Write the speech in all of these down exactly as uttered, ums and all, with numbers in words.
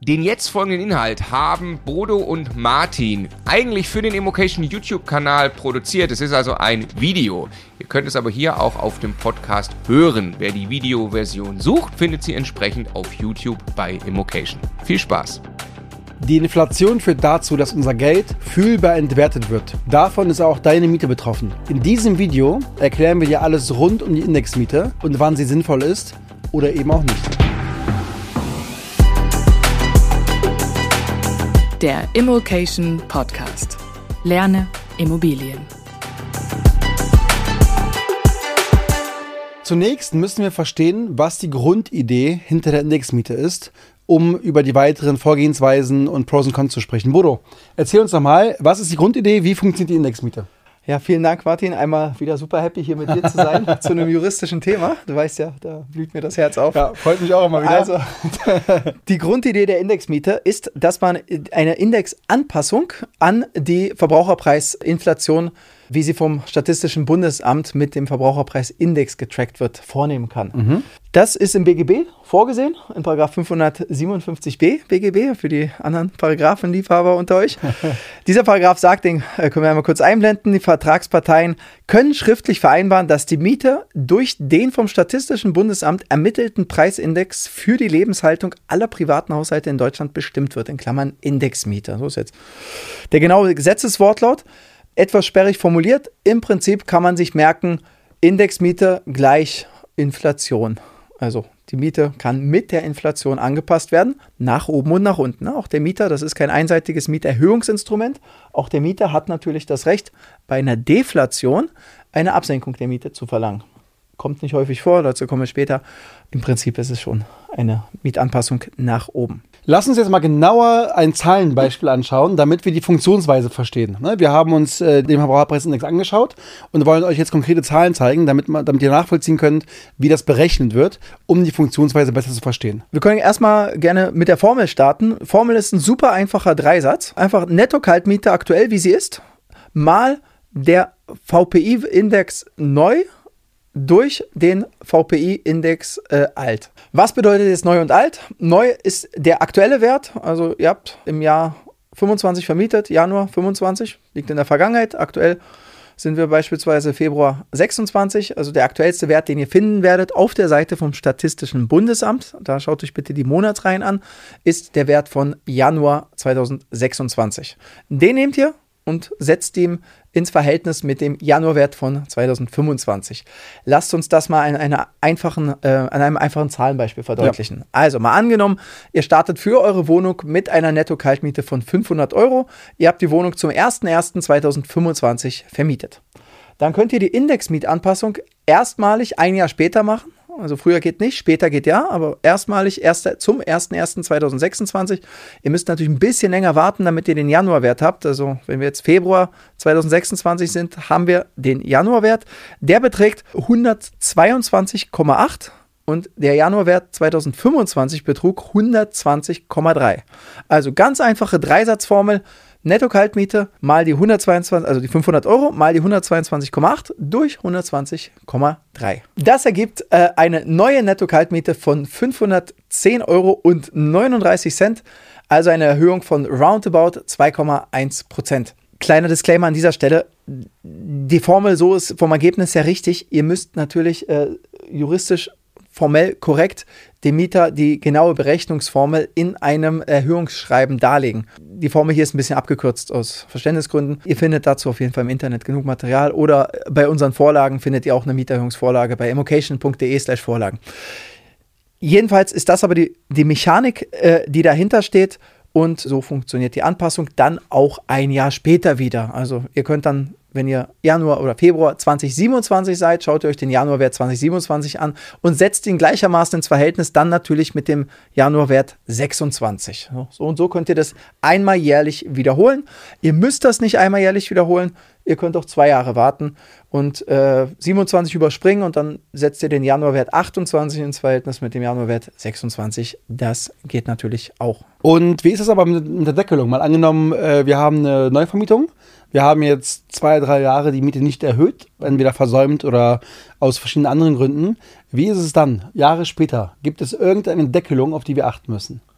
Den jetzt folgenden Inhalt haben Bodo und Martin eigentlich für den Immocation YouTube-Kanal produziert. Es ist also ein Video. Ihr könnt es aber hier auch auf dem Podcast hören. Wer die Videoversion sucht, findet sie entsprechend auf YouTube bei Immocation. Viel Spaß! Die Inflation führt dazu, dass unser Geld fühlbar entwertet wird. Davon ist auch deine Miete betroffen. In diesem Video erklären wir dir alles rund um die Indexmiete und wann sie sinnvoll ist oder eben auch nicht. Der Immocation Podcast. Lerne Immobilien. Zunächst müssen wir verstehen, was die Grundidee hinter der Indexmiete ist, um über die weiteren Vorgehensweisen und Pros und Cons zu sprechen. Bodo, erzähl uns doch mal, was ist die Grundidee, wie funktioniert die Indexmiete? Ja, vielen Dank, Martin. Einmal wieder super happy, hier mit dir zu sein, zu einem juristischen Thema. Du weißt ja, da blüht mir das Herz auf. Ja, freut mich auch immer wieder. Also, die Grundidee der Indexmiete ist, dass man eine Indexanpassung an die Verbraucherpreisinflation, wie sie vom Statistischen Bundesamt mit dem Verbraucherpreisindex getrackt wird, vornehmen kann. Mhm. Das ist im B G B vorgesehen, in Paragraph fünfhundertsiebenundfünfzig b B G B, für die anderen Paragraphenliebhaber unter euch. Dieser Paragraph sagt, den können wir einmal kurz einblenden, die Vertragsparteien können schriftlich vereinbaren, dass die Miete durch den vom Statistischen Bundesamt ermittelten Preisindex für die Lebenshaltung aller privaten Haushalte in Deutschland bestimmt wird, in Klammern Indexmiete. So ist jetzt der genaue Gesetzeswortlaut. Etwas sperrig formuliert. Im Prinzip kann man sich merken, Indexmiete gleich Inflation. Also die Miete kann mit der Inflation angepasst werden, nach oben und nach unten. Auch der Mieter, das ist kein einseitiges Mieterhöhungsinstrument. Auch der Mieter hat natürlich das Recht, bei einer Deflation eine Absenkung der Miete zu verlangen. Kommt nicht häufig vor, dazu kommen wir später. Im Prinzip ist es schon eine Mietanpassung nach oben. Lass uns jetzt mal genauer ein Zahlenbeispiel anschauen, damit wir die Funktionsweise verstehen. Wir haben uns äh, den Verbraucherpreisindex angeschaut und wollen euch jetzt konkrete Zahlen zeigen, damit, man, damit ihr nachvollziehen könnt, wie das berechnet wird, um die Funktionsweise besser zu verstehen. Wir können erstmal gerne mit der Formel starten. Formel ist ein super einfacher Dreisatz. Einfach Netto-Kaltmiete aktuell, wie sie ist, mal der V P I-Index neu durch den V P I-Index äh, alt. Was bedeutet jetzt neu und alt? Neu ist der aktuelle Wert, also ihr habt im Jahr fünfundzwanzig vermietet, Januar fünfundzwanzig, liegt in der Vergangenheit. Aktuell sind wir beispielsweise Februar sechsundzwanzig, also der aktuellste Wert, den ihr finden werdet auf der Seite vom Statistischen Bundesamt, da schaut euch bitte die Monatsreihen an, ist der Wert von Januar zweitausendsechsundzwanzig. Den nehmt ihr und setzt ihn ins Verhältnis mit dem Januarwert von zweitausendfünfundzwanzig. Lasst uns das mal an, einer einfachen, äh, an einem einfachen Zahlenbeispiel verdeutlichen. Ja. Also mal angenommen, ihr startet für eure Wohnung mit einer Netto-Kaltmiete von fünfhundert Euro. Ihr habt die Wohnung zum ersten ersten zweitausendfünfundzwanzig vermietet. Dann könnt ihr die Indexmietanpassung erstmalig ein Jahr später machen. Also früher geht nicht, später geht ja, aber erstmalig erst zum ersten ersten zweitausendsechsundzwanzig. Ihr müsst natürlich ein bisschen länger warten, damit ihr den Januarwert habt. Also wenn wir jetzt Februar zweitausendsechsundzwanzig sind, haben wir den Januarwert. Der beträgt hundertzweiundzwanzig Komma acht und der Januarwert zweitausendfünfundzwanzig betrug hundertzwanzig Komma drei. Also ganz einfache Dreisatzformel. Netto-Kaltmiete mal die hundertzweiundzwanzig, also die fünfhundert Euro mal die hundertzweiundzwanzig Komma acht durch hundertzwanzig Komma drei. Das ergibt äh, eine neue Netto-Kaltmiete von fünfhundertzehn Euro und neununddreißig Cent, also eine Erhöhung von roundabout zwei Komma eins Prozent. Kleiner Disclaimer an dieser Stelle, die Formel so ist vom Ergebnis her richtig. Ihr müsst natürlich äh, juristisch formell korrekt dem Mieter die genaue Berechnungsformel in einem Erhöhungsschreiben darlegen. Die Formel hier ist ein bisschen abgekürzt aus Verständnisgründen. Ihr findet dazu auf jeden Fall im Internet genug Material oder bei unseren Vorlagen findet ihr auch eine Mieterhöhungsvorlage bei immocation punkt de slash Vorlagen. Jedenfalls ist das aber die, die Mechanik, äh, die dahinter steht und so funktioniert die Anpassung dann auch ein Jahr später wieder. Also ihr könnt dann, wenn ihr Januar oder Februar zweitausendsiebenundzwanzig seid, schaut ihr euch den Januarwert zweitausendsiebenundzwanzig an und setzt ihn gleichermaßen ins Verhältnis dann natürlich mit dem Januarwert sechsundzwanzig. So und so könnt ihr das einmal jährlich wiederholen. Ihr müsst das nicht einmal jährlich wiederholen. Ihr könnt auch zwei Jahre warten und äh, siebenundzwanzig überspringen und dann setzt ihr den Januarwert achtundzwanzig ins Verhältnis mit dem Januarwert sechsundzwanzig. Das geht natürlich auch. Und wie ist das aber mit, mit der Deckelung? Mal angenommen, äh, wir haben eine Neuvermietung. Wir haben jetzt zwei, drei Jahre die Miete nicht erhöht, entweder versäumt oder aus verschiedenen anderen Gründen. Wie ist es dann, Jahre später? Gibt es irgendeine Deckelung, auf die wir achten müssen?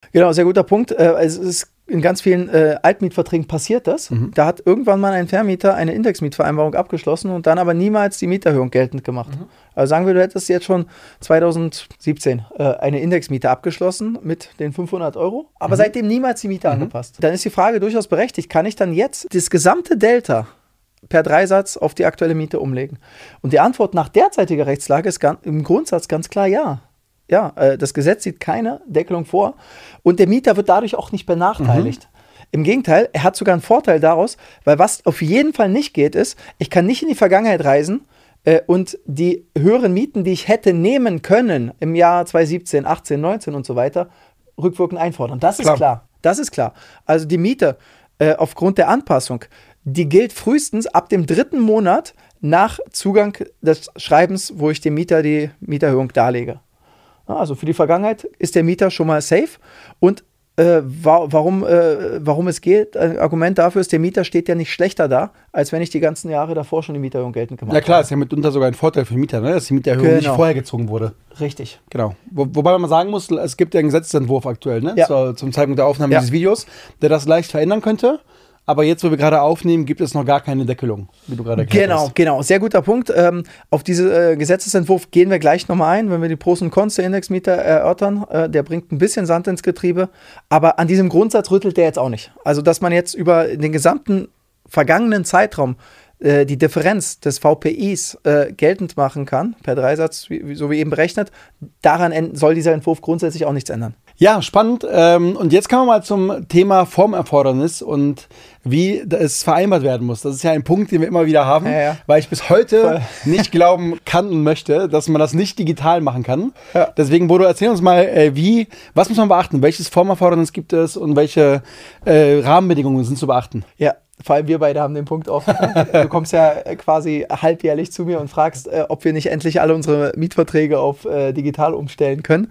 Genau, sehr guter Punkt. Äh, es ist in ganz vielen äh, Altmietverträgen passiert das. Mhm. Da hat irgendwann mal ein Vermieter eine Indexmietvereinbarung abgeschlossen und dann aber niemals die Mieterhöhung geltend gemacht. Mhm. Also sagen wir, du hättest jetzt schon zweitausendsiebzehn äh, eine Indexmiete abgeschlossen mit den fünfhundert Euro, aber mhm. seitdem niemals die Miete mhm. angepasst. Dann ist die Frage durchaus berechtigt, kann ich dann jetzt das gesamte Delta per Dreisatz auf die aktuelle Miete umlegen? Und die Antwort nach derzeitiger Rechtslage ist ganz, im Grundsatz ganz klar ja. Ja, äh, das Gesetz sieht keine Deckelung vor und der Mieter wird dadurch auch nicht benachteiligt. Mhm. Im Gegenteil, er hat sogar einen Vorteil daraus, weil was auf jeden Fall nicht geht, ist, ich kann nicht in die Vergangenheit reisen äh, und die höheren Mieten, die ich hätte nehmen können im Jahr zweitausendsiebzehn, achtzehn, neunzehn und so weiter, rückwirkend einfordern. Das ist klar. klar. Das ist klar. Also die Miete äh, aufgrund der Anpassung, die gilt frühestens ab dem dritten Monat nach Zugang des Schreibens, wo ich dem Mieter die Mieterhöhung darlege. Also für die Vergangenheit ist der Mieter schon mal safe und äh, wa- warum, äh, warum es geht, ein Argument dafür ist, der Mieter steht ja nicht schlechter da, als wenn ich die ganzen Jahre davor schon die Mieterhöhung geltend gemacht habe. Ja klar, habe. Ist ja mitunter sogar ein Vorteil für den Mieter, ne? Dass die Mieterhöhung genau. nicht vorher gezogen wurde. Richtig. Genau. Wo, wobei man sagen muss, es gibt ja einen Gesetzesentwurf aktuell, ne? Ja. Zur, zum Zeitpunkt der Aufnahme ja. dieses Videos, der das leicht verändern könnte. Aber jetzt, wo wir gerade aufnehmen, gibt es noch gar keine Deckelung, wie du gerade erklärt Genau, hast. genau. Sehr guter Punkt. Ähm, auf diesen äh, Gesetzesentwurf gehen wir gleich nochmal ein, wenn wir die Pros und Cons der Indexmieter erörtern. Äh, der bringt ein bisschen Sand ins Getriebe. Aber an diesem Grundsatz rüttelt der jetzt auch nicht. Also, dass man jetzt über den gesamten vergangenen Zeitraum äh, die Differenz des V P Is äh, geltend machen kann, per Dreisatz, wie, so wie eben berechnet, daran en- soll dieser Entwurf grundsätzlich auch nichts ändern. Ja, spannend. Ähm, und jetzt kommen wir mal zum Thema Formerfordernis und wie es vereinbart werden muss. Das ist ja ein Punkt, den wir immer wieder haben, ja, ja. weil ich bis heute Voll. nicht glauben kann und möchte, dass man das nicht digital machen kann. Ja. Deswegen, Bodo, erzähl uns mal, äh, wie, was muss man beachten? Welches Formerfordernis gibt es und welche äh, Rahmenbedingungen sind zu beachten? Ja. Vor allem wir beide haben den Punkt offen. Du kommst ja quasi halbjährlich zu mir und fragst, äh, ob wir nicht endlich alle unsere Mietverträge auf äh, digital umstellen können.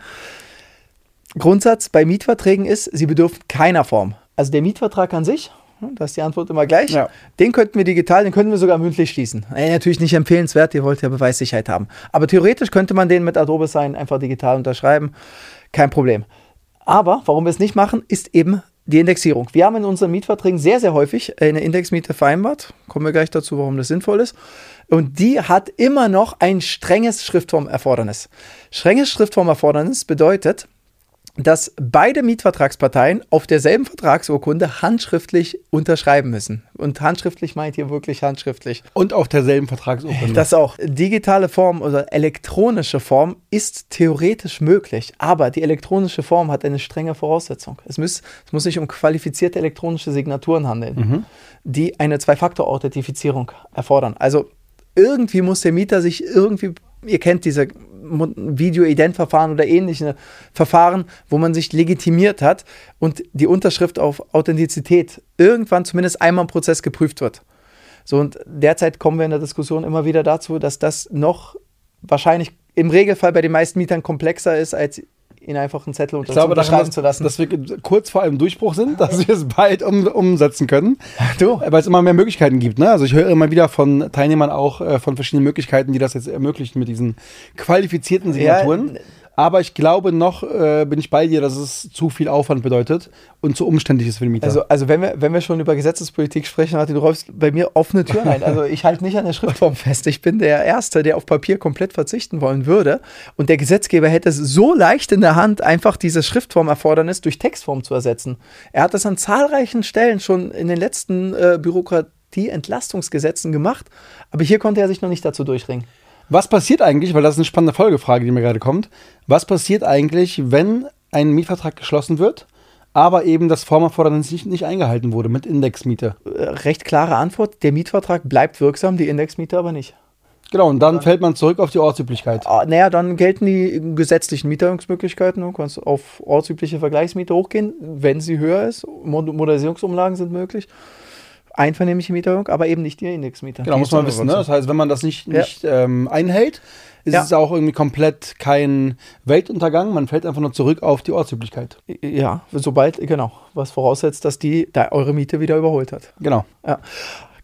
Grundsatz bei Mietverträgen ist, sie bedürfen keiner Form. Also der Mietvertrag an sich, da ist die Antwort immer gleich, ja. Den könnten wir digital, den könnten wir sogar mündlich schließen. Äh, natürlich nicht empfehlenswert, ihr wollt ja Beweissicherheit haben. Aber theoretisch könnte man den mit Adobe Sign einfach digital unterschreiben, kein Problem. Aber warum wir es nicht machen, ist eben die Indexierung. Wir haben in unseren Mietverträgen sehr, sehr häufig eine Indexmiete vereinbart. Kommen wir gleich dazu, warum das sinnvoll ist. Und die hat immer noch ein strenges Schriftformerfordernis. Strenges Schriftformerfordernis bedeutet, dass beide Mietvertragsparteien auf derselben Vertragsurkunde handschriftlich unterschreiben müssen. Und handschriftlich meint hier wirklich handschriftlich. Und auf derselben Vertragsurkunde. Das auch. Digitale Form oder elektronische Form ist theoretisch möglich, aber die elektronische Form hat eine strenge Voraussetzung. Es muss, es muss sich um qualifizierte elektronische Signaturen handeln, mhm. die eine Zwei-Faktor-Authentifizierung erfordern. Also irgendwie muss der Mieter sich irgendwie, ihr kennt diese Video-Ident-Verfahren oder ähnliche Verfahren, wo man sich legitimiert hat und die Unterschrift auf Authentizität irgendwann zumindest einmal im Prozess geprüft wird. So, und derzeit kommen wir in der Diskussion immer wieder dazu, dass das noch wahrscheinlich im Regelfall bei den meisten Mietern komplexer ist, als ihnen einfach einen Zettel unter- glaube, unterschreiben dass, zu lassen. Dass wir kurz vor einem Durchbruch sind, dass wir es bald um, umsetzen können. Du. Weil es immer mehr Möglichkeiten gibt. Ne? Also ich höre immer wieder von Teilnehmern auch äh, von verschiedenen Möglichkeiten, die das jetzt ermöglichen mit diesen qualifizierten Signaturen. Ja, aber ich glaube noch, äh, bin ich bei dir, dass es zu viel Aufwand bedeutet und zu umständlich ist für den Mieter. Also, also wenn, wir, wenn wir schon über Gesetzespolitik sprechen, Martin, du räumst bei mir offene Türen ein. Also ich halte nicht an der Schriftform fest. Ich bin der Erste, der auf Papier komplett verzichten wollen würde. Und der Gesetzgeber hätte es so leicht in der Hand, einfach dieses Schriftformerfordernis durch Textform zu ersetzen. Er hat das an zahlreichen Stellen schon in den letzten äh, Bürokratie-Entlastungsgesetzen gemacht. Aber hier konnte er sich noch nicht dazu durchringen. Was passiert eigentlich, weil das ist eine spannende Folgefrage, die mir gerade kommt, was passiert eigentlich, wenn ein Mietvertrag geschlossen wird, aber eben das Formerfordernis nicht, nicht eingehalten wurde mit Indexmiete? Recht klare Antwort, der Mietvertrag bleibt wirksam, die Indexmiete aber nicht. Genau, und dann, dann fällt man zurück auf die Ortsüblichkeit. Ah, naja, dann gelten die gesetzlichen Mieterhöhungsmöglichkeiten. Du kannst auf ortsübliche Vergleichsmiete hochgehen, wenn sie höher ist. Mod- Modernisierungsumlagen sind möglich. Einvernehmliche Mieterhöhung, aber eben nicht die Indexmiete. Genau, muss man wissen. Ne? Das heißt, wenn man das nicht, nicht ja. ähm, einhält, ist ja. es auch irgendwie komplett kein Weltuntergang. Man fällt einfach nur zurück auf die Ortsüblichkeit. Ja, sobald, genau, was voraussetzt, dass die da eure Miete wieder überholt hat. Genau. Ja.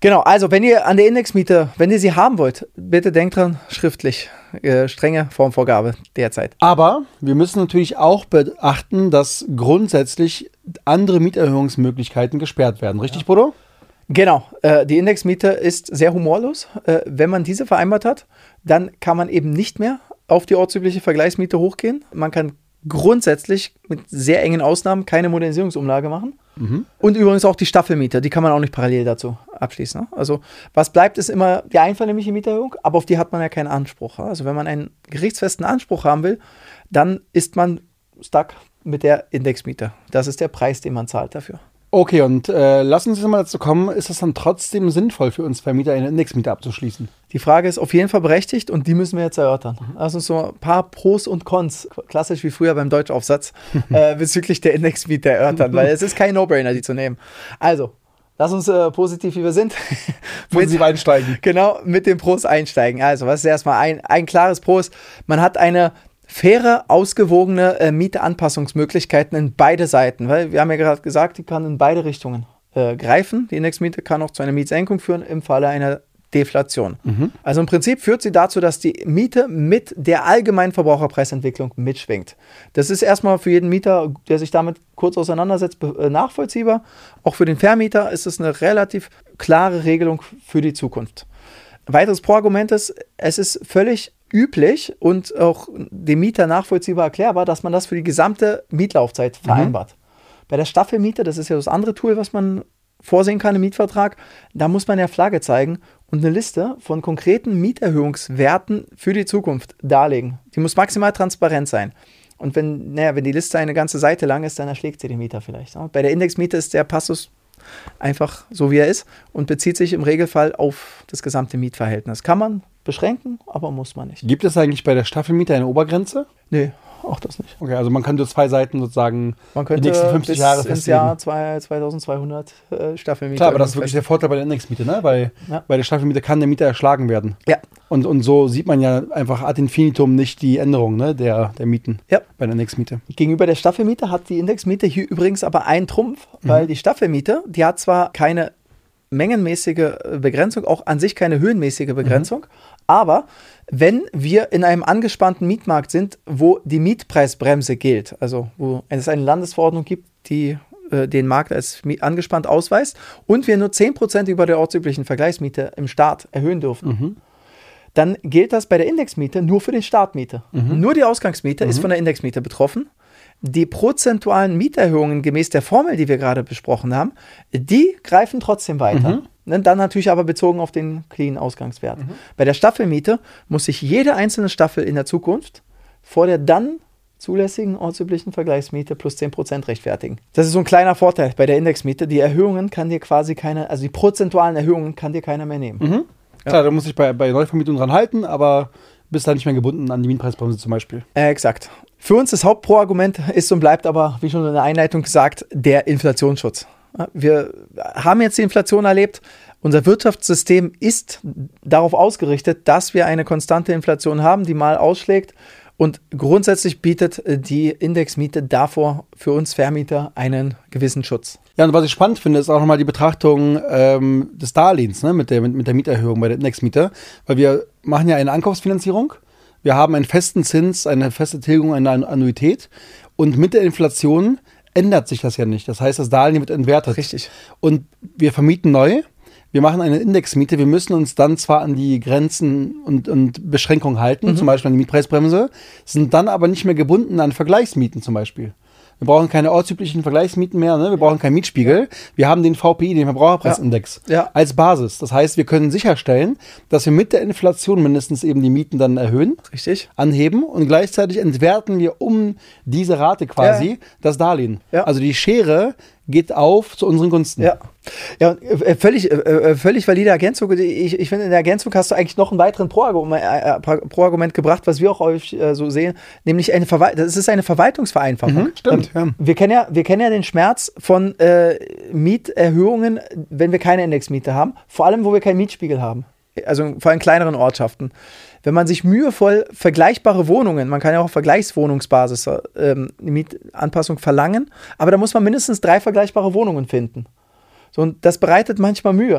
Genau, also wenn ihr an der Indexmiete, wenn ihr sie haben wollt, bitte denkt dran, schriftlich, äh, strenge Formvorgabe derzeit. Aber wir müssen natürlich auch beachten, dass grundsätzlich andere Mieterhöhungsmöglichkeiten gesperrt werden. Richtig, ja. Bodo? Genau, äh, die Indexmiete ist sehr humorlos. Äh, wenn man diese vereinbart hat, dann kann man eben nicht mehr auf die ortsübliche Vergleichsmiete hochgehen. Man kann grundsätzlich mit sehr engen Ausnahmen keine Modernisierungsumlage machen. Mhm. Und übrigens auch die Staffelmiete, die kann man auch nicht parallel dazu abschließen. Ne? Also was bleibt, ist immer die einvernehmliche Mieterhöhung, aber auf die hat man ja keinen Anspruch. Also wenn man einen gerichtsfesten Anspruch haben will, dann ist man stuck mit der Indexmiete. Das ist der Preis, den man zahlt dafür. Okay, und äh, lassen Sie uns mal dazu kommen, ist es dann trotzdem sinnvoll für uns Vermieter, eine Indexmiete abzuschließen? Die Frage ist auf jeden Fall berechtigt und die müssen wir jetzt erörtern. Also so ein paar Pros und Cons, klassisch wie früher beim Deutschaufsatz, äh, bezüglich der Indexmiete erörtern, weil es ist kein No-Brainer, die zu nehmen. Also, lass uns äh, positiv, wie wir sind. Positiv einsteigen. Genau, mit den Pros einsteigen. Also, was ist erstmal ein, ein klares Pro ist, man hat eine faire, ausgewogene äh, Mieteanpassungsmöglichkeiten in beide Seiten, weil wir haben ja gerade gesagt, die kann in beide Richtungen äh, greifen. Die Indexmiete kann auch zu einer Mietsenkung führen im Falle einer Deflation. Mhm. Also im Prinzip führt sie dazu, dass die Miete mit der allgemeinen Verbraucherpreisentwicklung mitschwingt. Das ist erstmal für jeden Mieter, der sich damit kurz auseinandersetzt, äh, nachvollziehbar. Auch für den Vermieter ist es eine relativ klare Regelung für die Zukunft. Ein weiteres Pro-Argument ist, es ist völlig üblich und auch dem Mieter nachvollziehbar erklärbar, dass man das für die gesamte Mietlaufzeit vereinbart. Mhm. Bei der Staffelmiete, das ist ja das andere Tool, was man vorsehen kann im Mietvertrag, da muss man ja Flagge zeigen und eine Liste von konkreten Mieterhöhungswerten für die Zukunft darlegen. Die muss maximal transparent sein. Und wenn, naja, wenn die Liste eine ganze Seite lang ist, dann erschlägt sie den Mieter vielleicht. Bei der Indexmiete ist der Passus einfach so, wie er ist und bezieht sich im Regelfall auf das gesamte Mietverhältnis. Kann man beschränken, aber muss man nicht. Gibt es eigentlich bei der Staffelmiete eine Obergrenze? Nee, auch das nicht. Okay, also man könnte zwei Seiten sozusagen man könnte die nächsten fünfzig bis Jahre ins festlegen. Jahr zweitausendzweihundert äh, Staffelmiete. Klar, aber das ist wirklich der Vorteil bei der Indexmiete, ne? Weil ja. bei der Staffelmiete kann der Mieter erschlagen werden. Ja. Und, und so sieht man ja einfach ad infinitum nicht die Änderung, ne, der, der Mieten ja. bei der Indexmiete. Gegenüber der Staffelmiete hat die Indexmiete hier übrigens aber einen Trumpf, mhm. weil die Staffelmiete, die hat zwar keine mengenmäßige Begrenzung, auch an sich keine höhenmäßige Begrenzung, mhm. aber wenn wir in einem angespannten Mietmarkt sind, wo die Mietpreisbremse gilt, also wo es eine Landesverordnung gibt, die äh, den Markt als angespannt ausweist und wir nur zehn Prozent über der ortsüblichen Vergleichsmiete im Start erhöhen dürfen, mhm. dann gilt das bei der Indexmiete nur für den Startmiete. Mhm. Nur die Ausgangsmiete mhm. ist von der Indexmiete betroffen. Die prozentualen Mieterhöhungen gemäß der Formel, die wir gerade besprochen haben, die greifen trotzdem weiter. Mhm. Dann natürlich aber bezogen auf den clean Ausgangswert. Mhm. Bei der Staffelmiete muss sich jede einzelne Staffel in der Zukunft vor der dann zulässigen ortsüblichen Vergleichsmiete plus zehn Prozent rechtfertigen. Das ist so ein kleiner Vorteil bei der Indexmiete. Die Erhöhungen kann dir quasi keine, also die prozentualen Erhöhungen kann dir keiner mehr nehmen. Mhm. Ja. Klar, da muss ich bei, bei Neuvermietung dran halten, aber bist da nicht mehr gebunden an die Mietpreisbremse zum Beispiel. Äh, exakt. Für uns das Hauptpro-Argument ist und bleibt aber, wie schon in der Einleitung gesagt, der Inflationsschutz. Wir haben jetzt die Inflation erlebt. Unser Wirtschaftssystem ist darauf ausgerichtet, dass wir eine konstante Inflation haben, die mal ausschlägt. Und grundsätzlich bietet die Indexmiete davor für uns Vermieter einen gewissen Schutz. Ja, und was ich spannend finde, ist auch nochmal die Betrachtung ähm, des Darlehens, ne, mit der, mit, mit der Mieterhöhung bei der Indexmiete. Weil wir machen ja eine Ankaufsfinanzierung. Wir haben einen festen Zins, eine feste Tilgung, eine Annuität. Und mit der Inflation ändert sich das ja nicht. Das heißt, das Darlehen wird entwertet. Richtig. Und wir vermieten neu. Wir machen eine Indexmiete. Wir müssen uns dann zwar an die Grenzen und, und Beschränkungen halten, mhm. zum Beispiel an die Mietpreisbremse, sind dann aber nicht mehr gebunden an Vergleichsmieten zum Beispiel. Wir brauchen keine ortsüblichen Vergleichsmieten mehr, ne? Wir brauchen keinen Mietspiegel. Wir haben den V P I, den Verbraucherpreisindex, ja. Ja. als Basis. Das heißt, wir können sicherstellen, dass wir mit der Inflation mindestens eben die Mieten dann erhöhen, richtig, anheben und gleichzeitig entwerten wir um diese Rate quasi ja. das Darlehen. Ja. Also die Schere geht auf zu unseren Gunsten. Ja, ja völlig, äh, völlig valide Ergänzung. Ich, ich finde, in der Ergänzung hast du eigentlich noch einen weiteren Pro-Argument, äh, Pro-Argument gebracht, was wir auch häufig äh, so sehen, nämlich eine Verwal- das ist eine Verwaltungsvereinfachung. Mhm, stimmt. Ähm, ja. Wir kennen ja, wir kennen ja den Schmerz von äh, Mieterhöhungen, wenn wir keine Indexmiete haben, vor allem, wo wir keinen Mietspiegel haben. Also vor allem in kleineren Ortschaften. Wenn man sich mühevoll vergleichbare Wohnungen, man kann ja auch auf Vergleichswohnungsbasis ähm, eine Mietanpassung verlangen, aber da muss man mindestens drei vergleichbare Wohnungen finden. So, und das bereitet manchmal Mühe.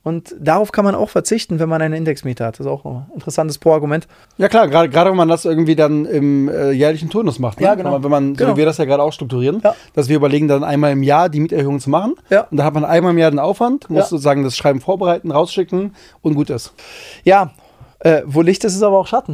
Und darauf kann man auch verzichten, wenn man eine Indexmiete hat. Das ist auch ein interessantes Pro-Argument. Ja klar, gerade gerade wenn man das irgendwie dann im äh, jährlichen Turnus macht. Ne? Ja, genau. Wenn man, wenn man Genau. so wie wir das ja gerade auch strukturieren, Ja. dass wir überlegen, dann einmal im Jahr die Mieterhöhung zu machen. Ja. Und dann hat man einmal im Jahr den Aufwand, muss Ja. sozusagen das Schreiben vorbereiten, rausschicken und gut ist. Ja, äh, wo Licht ist, ist aber auch Schatten.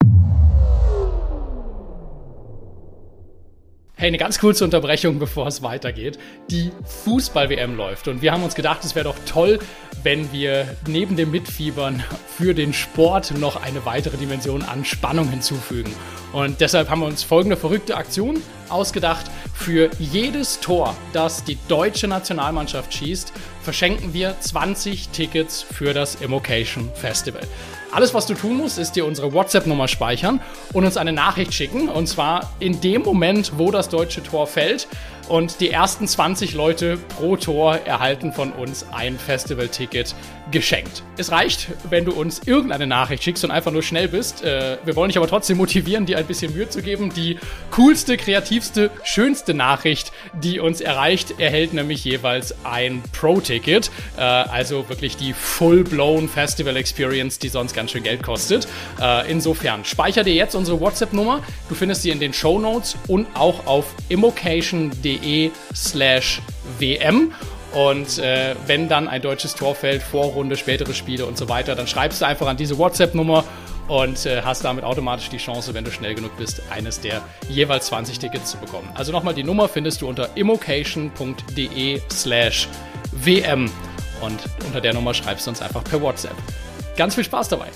Hey, eine ganz kurze Unterbrechung, bevor es weitergeht. Die Fußball-W M läuft und wir haben uns gedacht, es wäre doch toll, wenn wir neben dem Mitfiebern für den Sport noch eine weitere Dimension an Spannung hinzufügen. Und deshalb haben wir uns folgende verrückte Aktion ausgedacht. Für jedes Tor, das die deutsche Nationalmannschaft schießt, verschenken wir zwanzig Tickets für das Immocation Festival. Alles, was du tun musst, ist dir unsere WhatsApp-Nummer speichern und uns eine Nachricht schicken. Und zwar in dem Moment, wo das deutsche Tor fällt. Und die ersten zwanzig Leute pro Tor erhalten von uns ein Festivalticket geschenkt. Es reicht, wenn du uns irgendeine Nachricht schickst und einfach nur schnell bist. Äh, wir wollen dich aber trotzdem motivieren, dir ein bisschen Mühe zu geben. Die coolste, kreativste, schönste Nachricht, die uns erreicht, erhält nämlich jeweils ein Pro-Ticket. Äh, also wirklich die full-blown Festival-Experience, die sonst ganz schön Geld kostet. Äh, insofern, speicher dir jetzt unsere WhatsApp-Nummer. Du findest sie in den Shownotes und auch auf immocation.de slash WM. Und äh, wenn dann ein deutsches Tor fällt, Vorrunde, spätere Spiele und so weiter, dann schreibst du einfach an diese WhatsApp-Nummer und äh, hast damit automatisch die Chance, wenn du schnell genug bist, eines der jeweils zwanzig Tickets zu bekommen. Also nochmal, die Nummer findest du unter immocation.de slash WM und unter der Nummer schreibst du uns einfach per WhatsApp. Ganz viel Spaß dabei!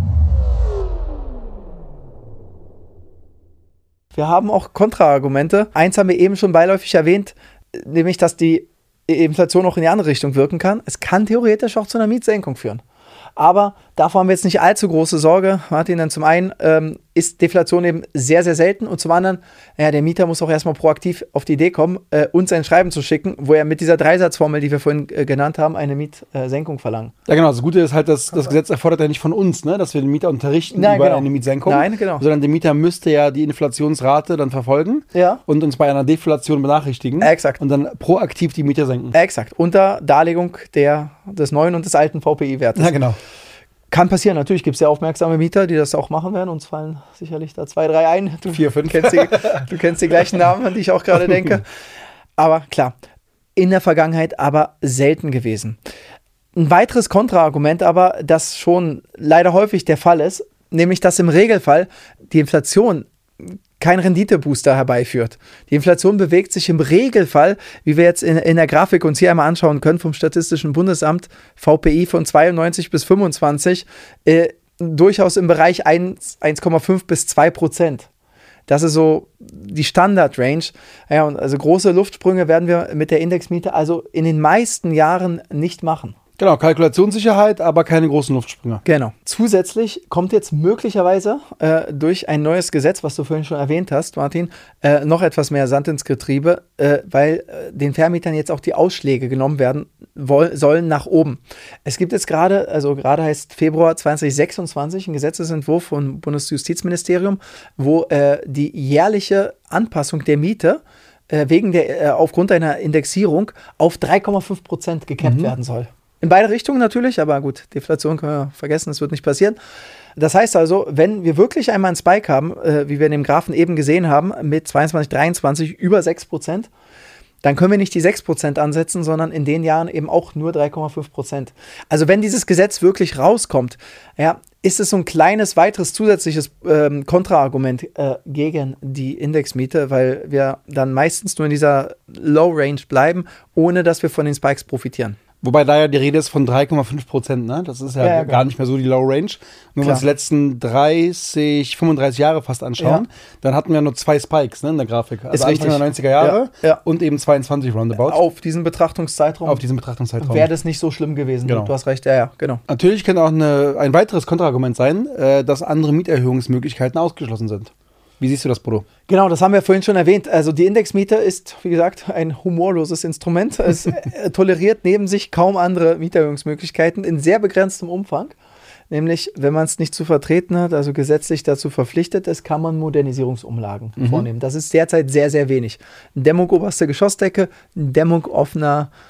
Wir haben auch Kontraargumente. Eins haben wir eben schon beiläufig erwähnt, nämlich, dass die Inflation auch in die andere Richtung wirken kann. Es kann theoretisch auch zu einer Mietsenkung führen. Aber davor haben wir jetzt nicht allzu große Sorge, Martin, denn zum einen ähm, ist Deflation eben sehr, sehr selten und zum anderen, ja, der Mieter muss auch erstmal proaktiv auf die Idee kommen, äh, uns ein Schreiben zu schicken, wo er mit dieser Dreisatzformel, die wir vorhin äh, genannt haben, eine Mietsenkung verlangen. Ja genau, das Gute ist halt, dass das Gesetz erfordert ja nicht von uns, ne, dass wir den Mieter unterrichten Nein, über genau. eine Mietsenkung, Nein, genau. sondern der Mieter müsste ja die Inflationsrate dann verfolgen Ja. und uns bei einer Deflation benachrichtigen Exakt. und dann proaktiv die Miete senken. Exakt, unter Darlegung der, des neuen und des alten V P I-Wertes. Ja genau. Kann passieren, natürlich gibt es ja aufmerksame Mieter, die das auch machen werden. Uns fallen sicherlich da zwei, drei ein. Du, Vier, fünf. Kennst die, du kennst die gleichen Namen, an die ich auch gerade denke. Aber klar, in der Vergangenheit aber selten gewesen. Ein weiteres Kontraargument aber, das schon leider häufig der Fall ist, nämlich, dass im Regelfall die Inflation kein Renditebooster herbeiführt. Die Inflation bewegt sich im Regelfall, wie wir jetzt in, in der Grafik uns hier einmal anschauen können, vom Statistischen Bundesamt, V P I von zweiundneunzig bis fünfundzwanzig, äh, durchaus im Bereich eins Komma fünf bis zwei Prozent. Das ist so die Standardrange. Ja, und also große Luftsprünge werden wir mit der Indexmiete also in den meisten Jahren nicht machen. Genau, Kalkulationssicherheit, aber keine großen Luftsprünge. Genau. Zusätzlich kommt jetzt möglicherweise äh, durch ein neues Gesetz, was du vorhin schon erwähnt hast, Martin, äh, noch etwas mehr Sand ins Getriebe, äh, weil äh, den Vermietern jetzt auch die Ausschläge genommen werden woll- sollen nach oben. Es gibt jetzt gerade, also gerade heißt Februar zwanzig sechsundzwanzig, ein Gesetzesentwurf vom Bundesjustizministerium, wo äh, die jährliche Anpassung der Miete äh, wegen der, äh, aufgrund einer Indexierung auf drei Komma fünf Prozent gekappt mhm. werden soll. In beide Richtungen natürlich, aber gut, Deflation können wir vergessen, das wird nicht passieren. Das heißt also, wenn wir wirklich einmal einen Spike haben, äh, wie wir in dem Graphen eben gesehen haben, mit zweiundzwanzig, dreiundzwanzig über sechs Prozent, dann können wir nicht die sechs Prozent ansetzen, sondern in den Jahren eben auch nur drei Komma fünf Prozent. Also wenn dieses Gesetz wirklich rauskommt, ja, ist es so ein kleines weiteres zusätzliches ähm, Kontraargument äh, gegen die Indexmiete, weil wir dann meistens nur in dieser Low Range bleiben, ohne dass wir von den Spikes profitieren. Wobei da ja die Rede ist von drei Komma fünf Prozent, ne? Das ist ja, ja, ja gar nicht mehr so die Low Range. Und wenn wir uns die letzten dreißig, fünfunddreißig Jahre fast anschauen, ja. dann hatten wir nur zwei Spikes, ne, in der Grafik. Also ist Anfang richtig. der neunziger Jahre ja, ja. und eben zweiundzwanzig roundabout. Auf diesen Betrachtungszeitraum. Auf diesen Betrachtungszeitraum. Wäre das nicht so schlimm gewesen. Genau. Du hast recht, ja, ja, genau. Natürlich kann auch eine, ein weiteres Kontraargument sein, äh, dass andere Mieterhöhungsmöglichkeiten ausgeschlossen sind. Wie siehst du das, Bodo? Genau, das haben wir vorhin schon erwähnt. Also die Indexmiete ist, wie gesagt, ein humorloses Instrument. Es äh, toleriert neben sich kaum andere Mieterhöhungsmöglichkeiten in sehr begrenztem Umfang. Nämlich, wenn man es nicht zu vertreten hat, also gesetzlich dazu verpflichtet ist, kann man Modernisierungsumlagen mhm. vornehmen. Das ist derzeit sehr, sehr wenig. Dämmung oberster Geschossdecke, Dämmung offener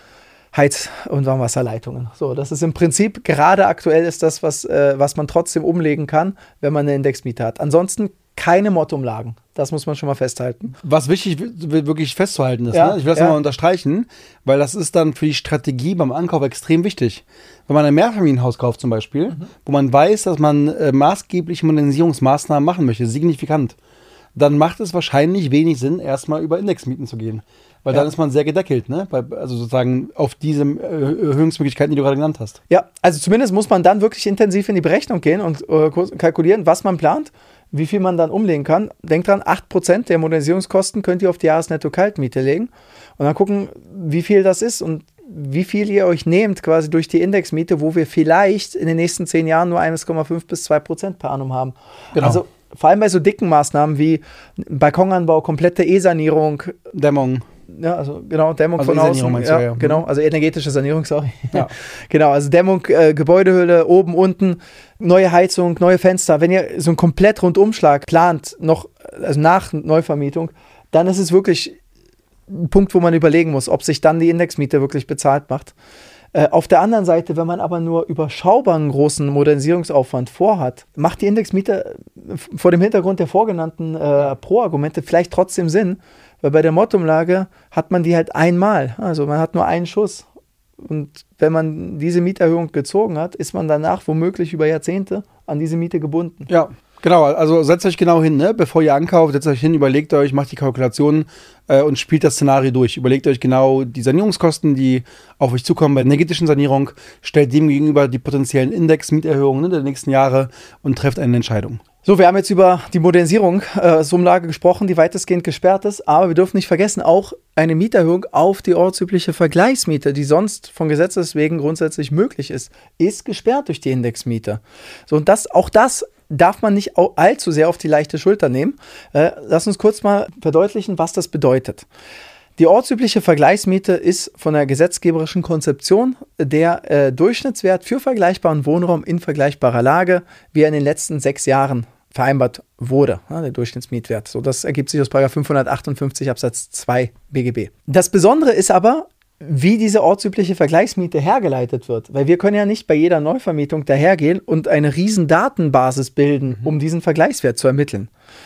Heiz- und Warmwasserleitungen. So, das ist im Prinzip, gerade aktuell ist das, was, äh, was man trotzdem umlegen kann, wenn man eine Indexmiete hat. Ansonsten keine Mod-Umlagen. Das muss man schon mal festhalten. Was wichtig w- wirklich festzuhalten ist, Ja, ne? Ich will das ja. nochmal unterstreichen, weil das ist dann für die Strategie beim Ankauf extrem wichtig. Wenn man ein Mehrfamilienhaus kauft zum Beispiel, mhm. wo man weiß, dass man äh, maßgebliche Modernisierungsmaßnahmen machen möchte, signifikant, dann macht es wahrscheinlich wenig Sinn, erstmal über Indexmieten zu gehen. Weil Ja. dann ist man sehr gedeckelt, ne? Bei, also sozusagen auf diese äh, Erhöhungsmöglichkeiten, die du gerade genannt hast. Ja, also zumindest muss man dann wirklich intensiv in die Berechnung gehen und äh, kalkulieren, was man plant, wie viel man dann umlegen kann. Denkt dran, acht Prozent der Modernisierungskosten könnt ihr auf die Jahresnetto-Kaltmiete legen und dann gucken, wie viel das ist und wie viel ihr euch nehmt quasi durch die Indexmiete, wo wir vielleicht in den nächsten zehn Jahren nur eins Komma fünf bis zwei Prozent per annum haben. Genau. Also vor allem bei so dicken Maßnahmen wie Balkonanbau, komplette E-Sanierung, Dämmung. ja, also genau, Dämmung Also von E-Sanierung außen. meinst Ja, du, ja. genau, also energetische Sanierung, sorry. Ja. Genau, also Dämmung, äh, Gebäudehülle, oben, unten, neue Heizung, neue Fenster. Wenn ihr so einen komplett Rundumschlag plant, noch also nach Neuvermietung, dann ist es wirklich ein Punkt, wo man überlegen muss, ob sich dann die Indexmiete wirklich bezahlt macht. Äh, auf der anderen Seite, wenn man aber nur überschaubaren großen Modernisierungsaufwand vorhat, macht die Indexmiete äh, vor dem Hintergrund der vorgenannten äh, Pro-Argumente vielleicht trotzdem Sinn, weil bei der Mod-Umlage hat man die halt einmal, also man hat nur einen Schuss. Und wenn man diese Mieterhöhung gezogen hat, ist man danach womöglich über Jahrzehnte an diese Miete gebunden. Ja, genau. Also setzt euch genau hin, ne? Bevor ihr ankauft, setzt euch hin, überlegt euch, macht die Kalkulationen äh, und spielt das Szenario durch. Überlegt euch genau die Sanierungskosten, die auf euch zukommen bei der energetischen Sanierung, stellt dem gegenüber die potenziellen Index-Mieterhöhungen, ne, der nächsten Jahre und trefft eine Entscheidung. So, wir haben jetzt über die Modernisierung äh, Umlage gesprochen, die weitestgehend gesperrt ist, aber wir dürfen nicht vergessen, auch eine Mieterhöhung auf die ortsübliche Vergleichsmiete, die sonst von Gesetzes wegen grundsätzlich möglich ist, ist gesperrt durch die Indexmiete. So, und das, auch das darf man nicht au- allzu sehr auf die leichte Schulter nehmen. Äh, lass uns kurz mal verdeutlichen, was das bedeutet. Die ortsübliche Vergleichsmiete ist von der gesetzgeberischen Konzeption der äh, Durchschnittswert für vergleichbaren Wohnraum in vergleichbarer Lage, wie er in den letzten sechs Jahren vereinbart wurde, ja, der Durchschnittsmietwert. So, das ergibt sich aus Paragraph fünfhundertachtundfünfzig Absatz zwei B G B. Das Besondere ist aber, wie diese ortsübliche Vergleichsmiete hergeleitet wird. Weil wir können ja nicht bei jeder Neuvermietung dahergehen und eine riesen Datenbasis bilden, um diesen Vergleichswert zu ermitteln.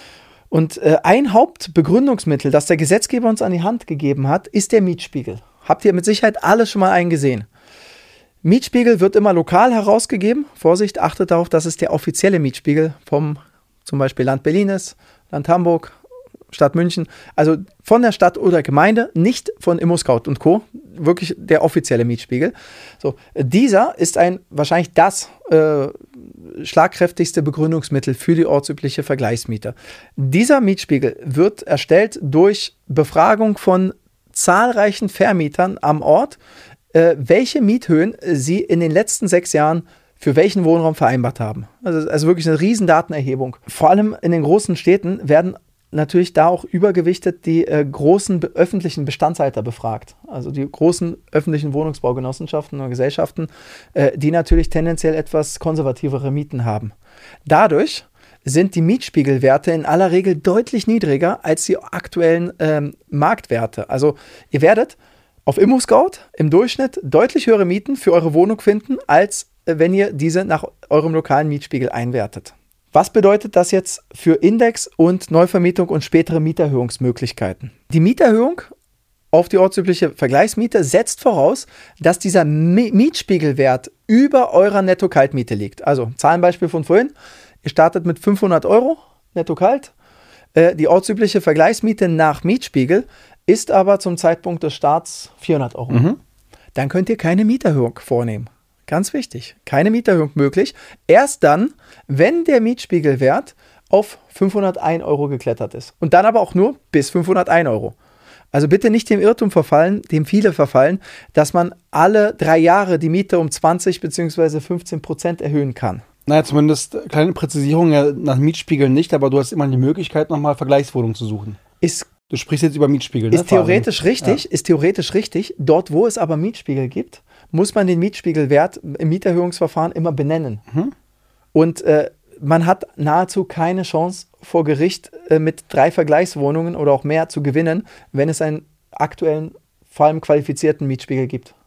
Und äh, ein Hauptbegründungsmittel, das der Gesetzgeber uns an die Hand gegeben hat, ist der Mietspiegel. Habt ihr mit Sicherheit alle schon mal einen gesehen. Mietspiegel wird immer lokal herausgegeben. Vorsicht, achtet darauf, dass es der offizielle Mietspiegel vom zum Beispiel Land Berlin ist, Land Hamburg, Stadt München, also von der Stadt oder Gemeinde, nicht von ImmoScout und Co., wirklich der offizielle Mietspiegel. So, dieser ist ein wahrscheinlich das äh, schlagkräftigste Begründungsmittel für die ortsübliche Vergleichsmiete. Dieser Mietspiegel wird erstellt durch Befragung von zahlreichen Vermietern am Ort, äh, welche Miethöhen sie in den letzten sechs Jahren für welchen Wohnraum vereinbart haben. Also, also wirklich eine riesen Datenerhebung. Vor allem in den großen Städten werden natürlich da auch übergewichtet die äh, großen be- öffentlichen Bestandshalter befragt. Also die großen öffentlichen Wohnungsbaugenossenschaften oder Gesellschaften, äh, die natürlich tendenziell etwas konservativere Mieten haben. Dadurch sind die Mietspiegelwerte in aller Regel deutlich niedriger als die aktuellen ähm, Marktwerte. Also ihr werdet auf ImmoScout im Durchschnitt deutlich höhere Mieten für eure Wohnung finden, als äh, wenn ihr diese nach eurem lokalen Mietspiegel einwertet. Was bedeutet das jetzt für Index und Neuvermietung und spätere Mieterhöhungsmöglichkeiten? Die Mieterhöhung auf die ortsübliche Vergleichsmiete setzt voraus, dass dieser Mietspiegelwert über eurer Netto-Kaltmiete liegt. Also Zahlenbeispiel von vorhin, ihr startet mit fünfhundert Euro Netto-Kalt, äh, die ortsübliche Vergleichsmiete nach Mietspiegel ist aber zum Zeitpunkt des Starts vierhundert Euro. Mhm. Dann könnt ihr keine Mieterhöhung vornehmen. Ganz wichtig, keine Mieterhöhung möglich. Erst dann, wenn der Mietspiegelwert auf fünfhundertein Euro geklettert ist. Und dann aber auch nur bis fünfhundertein Euro. Also bitte nicht dem Irrtum verfallen, dem viele verfallen, dass man alle drei Jahre die Miete um zwanzig bzw. fünfzehn Prozent erhöhen kann. Naja, zumindest kleine Präzisierung, ja, nach Mietspiegeln nicht, aber du hast immer die Möglichkeit, nochmal Vergleichswohnungen zu suchen. Ist Du sprichst jetzt über Mietspiegel, ne? Ist theoretisch richtig, ja. ist theoretisch richtig. Dort, wo es aber Mietspiegel gibt, muss man den Mietspiegelwert im Mieterhöhungsverfahren immer benennen. Mhm. Und äh, man hat nahezu keine Chance vor Gericht äh, mit drei Vergleichswohnungen oder auch mehr zu gewinnen, wenn es einen aktuellen, vor allem qualifizierten Mietspiegel gibt.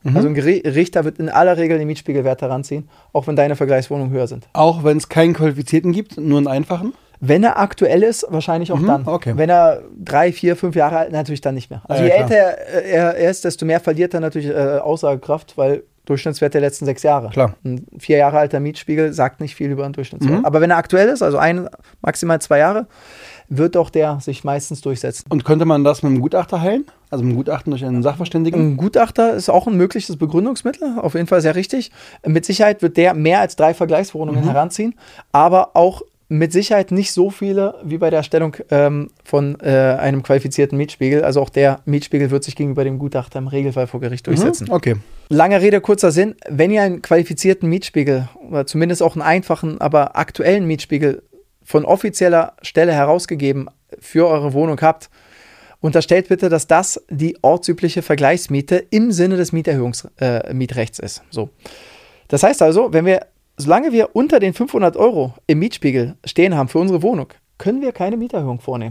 Mhm. Also ein Richter wird in aller Regel den Mietspiegelwert heranziehen, auch wenn deine Vergleichswohnungen höher sind. Auch wenn es keinen qualifizierten gibt, nur einen einfachen? Wenn er aktuell ist, wahrscheinlich auch Mhm, dann. okay. Wenn er drei, vier, fünf Jahre alt, natürlich dann nicht mehr. Also Ja, je klar. älter er, er ist, desto mehr verliert er natürlich äh, Aussagekraft, weil Durchschnittswert der letzten sechs Jahre. Klar. Ein vier Jahre alter Mietspiegel sagt nicht viel über einen Durchschnittswert. Mhm. Aber wenn er aktuell ist, also ein, maximal zwei Jahre, wird auch der sich meistens durchsetzen. Und könnte man das mit einem Gutachter heilen? Also mit einem Gutachten durch einen Sachverständigen? Ein Gutachter ist auch ein mögliches Begründungsmittel, auf jeden Fall sehr richtig. Mit Sicherheit wird der mehr als drei Vergleichswohnungen Mhm. heranziehen, aber auch mit Sicherheit nicht so viele wie bei der Erstellung ähm, von äh, einem qualifizierten Mietspiegel. Also auch der Mietspiegel wird sich gegenüber dem Gutachter im Regelfall vor Gericht durchsetzen. Mhm. Okay. Lange Rede, kurzer Sinn. Wenn ihr einen qualifizierten Mietspiegel oder zumindest auch einen einfachen, aber aktuellen Mietspiegel von offizieller Stelle herausgegeben für eure Wohnung habt, unterstellt bitte, dass das die ortsübliche Vergleichsmiete im Sinne des Mieterhöhungsmietrechts äh, ist. So. Das heißt also, wenn wir, solange wir unter den fünfhundert Euro im Mietspiegel stehen haben für unsere Wohnung, können wir keine Mieterhöhung vornehmen.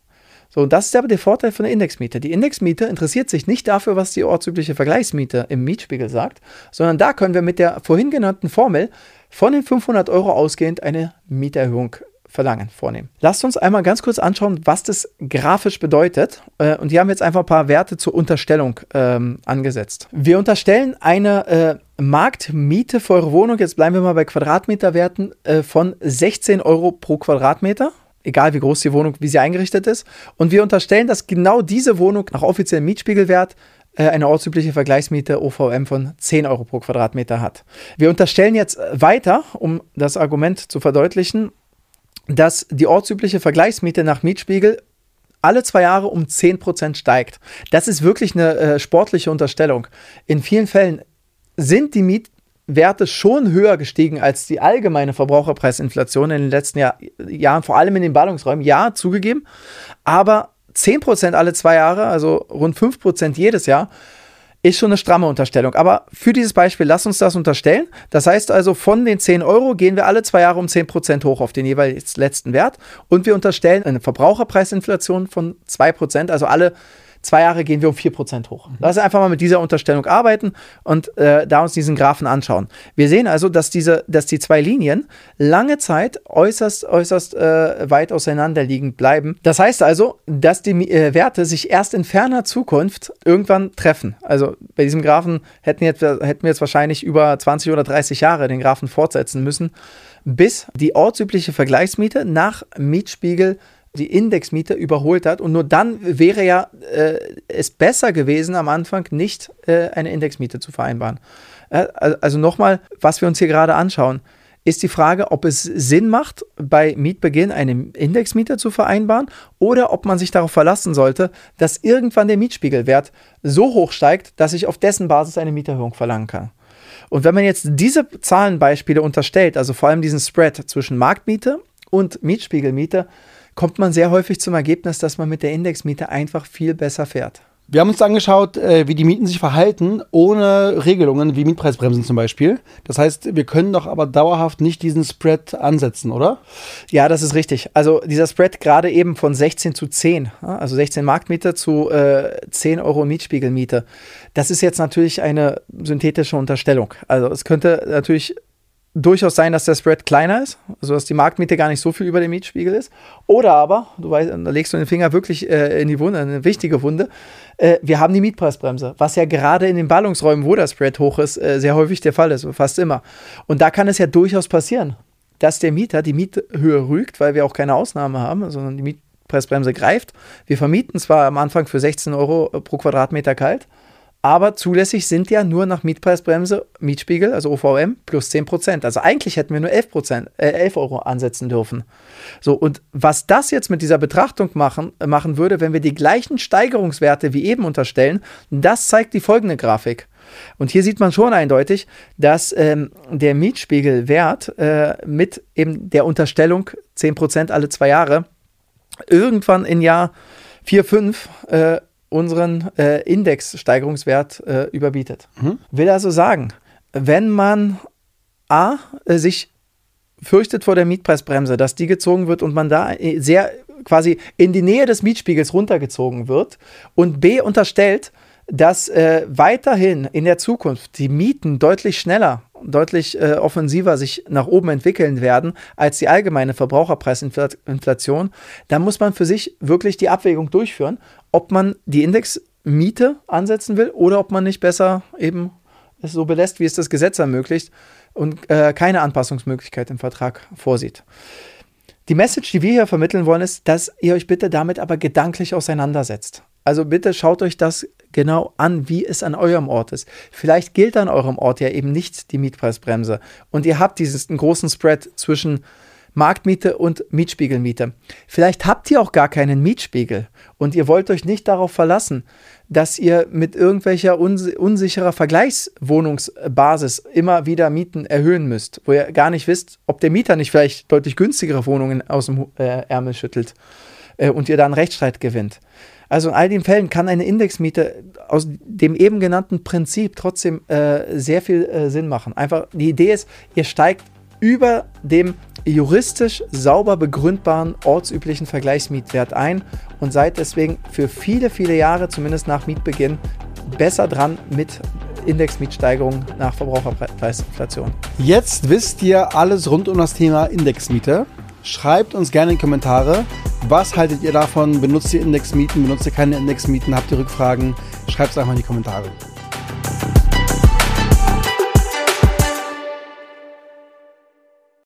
So, und das ist aber der Vorteil von der Indexmiete. Die Indexmiete interessiert sich nicht dafür, was die ortsübliche Vergleichsmiete im Mietspiegel sagt, sondern da können wir mit der vorhin genannten Formel von den fünfhundert Euro ausgehend eine Mieterhöhung verlangen, vornehmen. Lasst uns einmal ganz kurz anschauen, was das grafisch bedeutet. Und hier haben wir jetzt einfach ein paar Werte zur Unterstellung ähm, angesetzt. Wir unterstellen eine äh, Marktmiete für eure Wohnung, jetzt bleiben wir mal bei Quadratmeterwerten, äh, von sechzehn Euro pro Quadratmeter. Egal wie groß die Wohnung, wie sie eingerichtet ist. Und wir unterstellen, dass genau diese Wohnung nach offiziellem Mietspiegelwert äh, eine ortsübliche Vergleichsmiete O V M von zehn Euro pro Quadratmeter hat. Wir unterstellen jetzt weiter, um das Argument zu verdeutlichen, dass die ortsübliche Vergleichsmiete nach Mietspiegel alle zwei Jahre um zehn Prozent steigt. Das ist wirklich eine äh, sportliche Unterstellung. In vielen Fällen sind die Mietwerte schon höher gestiegen als die allgemeine Verbraucherpreisinflation in den letzten Jahr, Jahren, vor allem in den Ballungsräumen. Ja, zugegeben, aber zehn Prozent alle zwei Jahre, also rund fünf Prozent jedes Jahr, ist schon eine stramme Unterstellung. Aber für dieses Beispiel, lass uns das unterstellen. Das heißt also, von den zehn Euro gehen wir alle zwei Jahre um zehn Prozent hoch auf den jeweils letzten Wert. Und wir unterstellen eine Verbraucherpreisinflation von zwei Prozent, also alle zwei Jahre gehen wir um vier Prozent hoch. Lass uns einfach mal mit dieser Unterstellung arbeiten und äh, da uns diesen Graphen anschauen. Wir sehen also, dass, diese, dass die zwei Linien lange Zeit äußerst, äußerst äh, weit auseinanderliegend bleiben. Das heißt also, dass die äh, Werte sich erst in ferner Zukunft irgendwann treffen. Also bei diesem Graphen hätten, jetzt, hätten wir jetzt wahrscheinlich über zwanzig oder dreißig Jahre den Graphen fortsetzen müssen, bis die ortsübliche Vergleichsmiete nach Mietspiegel die Indexmiete überholt hat. Und nur dann wäre ja äh, es besser gewesen, am Anfang nicht äh, eine Indexmiete zu vereinbaren. Äh, also nochmal, was wir uns hier gerade anschauen, ist die Frage, ob es Sinn macht, bei Mietbeginn eine Indexmiete zu vereinbaren oder ob man sich darauf verlassen sollte, dass irgendwann der Mietspiegelwert so hoch steigt, dass ich auf dessen Basis eine Mieterhöhung verlangen kann. Und wenn man jetzt diese Zahlenbeispiele unterstellt, also vor allem diesen Spread zwischen Marktmiete und Mietspiegelmiete, kommt man sehr häufig zum Ergebnis, dass man mit der Indexmiete einfach viel besser fährt. Wir haben uns angeschaut, äh, wie die Mieten sich verhalten, ohne Regelungen wie Mietpreisbremsen zum Beispiel. Das heißt, wir können doch aber dauerhaft nicht diesen Spread ansetzen, oder? Ja, das ist richtig. Also dieser Spread gerade eben von sechzehn zu zehn, also sechzehn Marktmiete zu äh, zehn Euro Mietspiegelmiete, das ist jetzt natürlich eine synthetische Unterstellung. Also es könnte natürlich durchaus sein, dass der Spread kleiner ist, also dass die Marktmiete gar nicht so viel über dem Mietspiegel ist. Oder aber, du weißt, da legst du den Finger wirklich äh, in die Wunde, eine wichtige Wunde, äh, wir haben die Mietpreisbremse, was ja gerade in den Ballungsräumen, wo der Spread hoch ist, äh, sehr häufig der Fall ist, fast immer. Und da kann es ja durchaus passieren, dass der Mieter die Miethöhe rügt, weil wir auch keine Ausnahme haben, sondern die Mietpreisbremse greift. Wir vermieten zwar am Anfang für sechzehn Euro pro Quadratmeter kalt, aber zulässig sind ja nur nach Mietpreisbremse, Mietspiegel, also O V M, plus zehn Prozent. Also eigentlich hätten wir nur elf Prozent, äh, elf Euro ansetzen dürfen. So, und was das jetzt mit dieser Betrachtung machen, äh, machen würde, wenn wir die gleichen Steigerungswerte wie eben unterstellen, das zeigt die folgende Grafik. Und hier sieht man schon eindeutig, dass ähm, der Mietspiegelwert äh, mit eben der Unterstellung zehn Prozent alle zwei Jahre irgendwann in Jahr vier, fünf äh, unseren äh, Indexsteigerungswert äh, überbietet. Mhm. Will also sagen, wenn man A, äh, sich fürchtet vor der Mietpreisbremse, dass die gezogen wird und man da sehr quasi in die Nähe des Mietspiegels runtergezogen wird und B, unterstellt, dass äh, weiterhin in der Zukunft die Mieten deutlich schneller, deutlich äh, offensiver sich nach oben entwickeln werden als die allgemeine Verbraucherpreisinflation, dann muss man für sich wirklich die Abwägung durchführen, ob man die Indexmiete ansetzen will oder ob man nicht besser eben es so belässt, wie es das Gesetz ermöglicht und äh, keine Anpassungsmöglichkeit im Vertrag vorsieht. Die Message, die wir hier vermitteln wollen, ist, dass ihr euch bitte damit aber gedanklich auseinandersetzt. Also bitte schaut euch das genau an, wie es an eurem Ort ist. Vielleicht gilt an eurem Ort ja eben nicht die Mietpreisbremse und ihr habt diesen großen Spread zwischen Marktmiete und Mietspiegelmiete. Vielleicht habt ihr auch gar keinen Mietspiegel und ihr wollt euch nicht darauf verlassen, dass ihr mit irgendwelcher uns- unsicherer Vergleichswohnungsbasis immer wieder Mieten erhöhen müsst, wo ihr gar nicht wisst, ob der Mieter nicht vielleicht deutlich günstigere Wohnungen aus dem äh, Ärmel schüttelt äh, und ihr da einen Rechtsstreit gewinnt. Also in all den Fällen kann eine Indexmiete aus dem eben genannten Prinzip trotzdem äh, sehr viel äh, Sinn machen. Einfach die Idee ist, ihr steigt über dem juristisch sauber begründbaren ortsüblichen Vergleichsmietwert ein und seid deswegen für viele, viele Jahre, zumindest nach Mietbeginn, besser dran mit Indexmietsteigerungen nach Verbraucherpreisinflation. Jetzt wisst ihr alles rund um das Thema Indexmiete. Schreibt uns gerne in die Kommentare, was haltet ihr davon? Benutzt ihr Indexmieten? Benutzt ihr keine Indexmieten? Habt ihr Rückfragen? Schreibt es einfach in die Kommentare.